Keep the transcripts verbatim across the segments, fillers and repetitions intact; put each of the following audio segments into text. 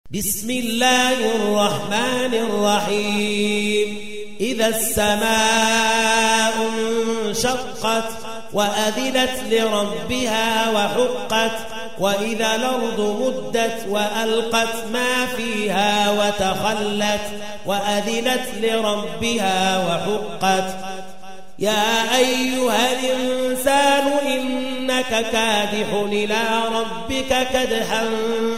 بسم الله الرحمن الرحيم إذا السماء انشقت وأذنت لربها وحقت وإذا الأرض مدت وألقت ما فيها وتخلت وأذنت لربها وحقت يا أيها الإنسان إنك كادح إلى ربك كدحا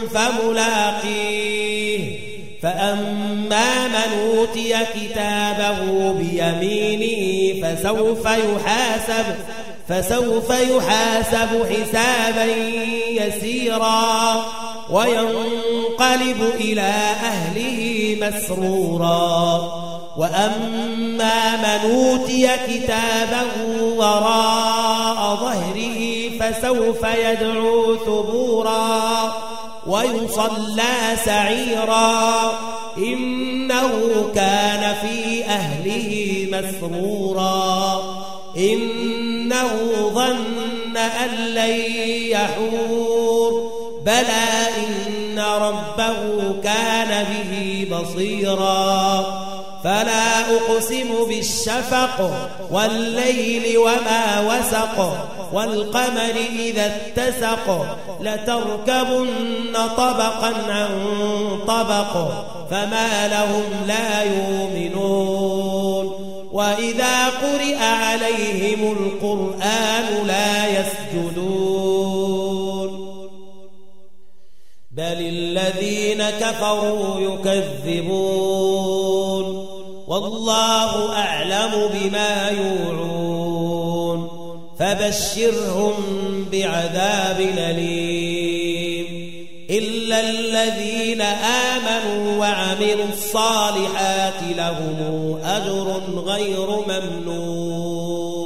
فملاقيه فأما من أوتي كتابه بيمينه فسوف يحاسب فسوف يحاسب حسابا يسيرا وينقلب إلى أهله مسرورا وأما من أوتي كتابه وراء ظهره فسوف يدعو ثبورا ويصلى سعيرا إنه كان في أهله مسرورا إنه ظن أن لن يحور بلى إن ربه كان به بصيرا فلا أقسم بالشفق والليل وما وسق والقمر إذا اتسق لتركبن طبقا عن طبق فما لهم لا يؤمنون وإذا قرئ عليهم القرآن لا يسجدون بل الذين كفروا يكذبون والله أعلم بما يوعون فبشرهم بعذاب أليم إلا الذين آمنوا وعملوا الصالحات لهم أجر غير ممنون